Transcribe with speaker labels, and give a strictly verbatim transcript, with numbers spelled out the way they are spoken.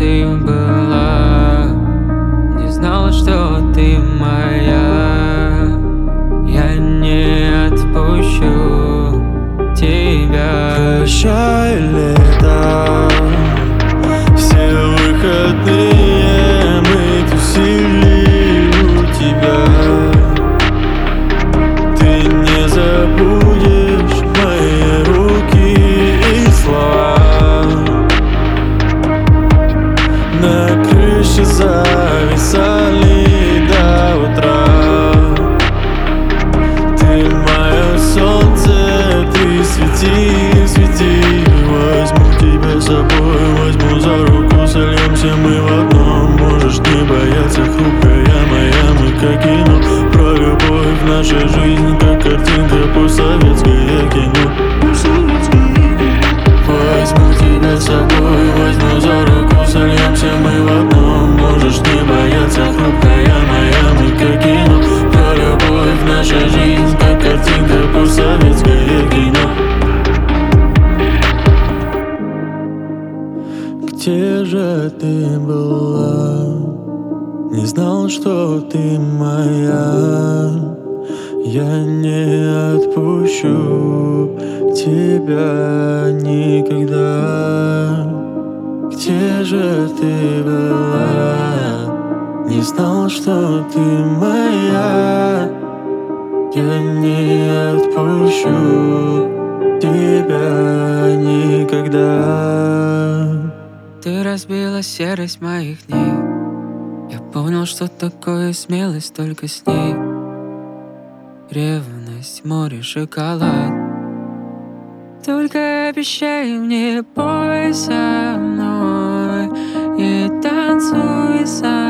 Speaker 1: ты была, не знал, что ты моя. Я не отпущу тебя.
Speaker 2: Прощай, лето, все выходные мы тусили у тебя. Ты не забудешь мои руки и слова. На крыше зависали до утра. Ты мое солнце, ты свети, свети. Возьму тебя с собой, возьму за руку, сольемся мы в одном. Можешь не бояться, хрупкая моя, мы как кино. Про любовь в нашей жизни, как картинка по советское кино. Возьму тебя с собой, возьму за руку, сольемся мы в одном. Можешь не бояться, хрупкая моя, мы как кино. Про любовь в нашей жизни, как картинка по советское кино. Где же ты была? Не знал, что ты моя. Я не отпущу тебя никогда. Где же ты была? Не знал, что ты моя. Я не отпущу тебя никогда.
Speaker 1: Ты разбила серость моих дней. Я понял, что такое смелость только с ней. Ревность, море, шоколад. Только обещай мне, пой со мной и танцуй со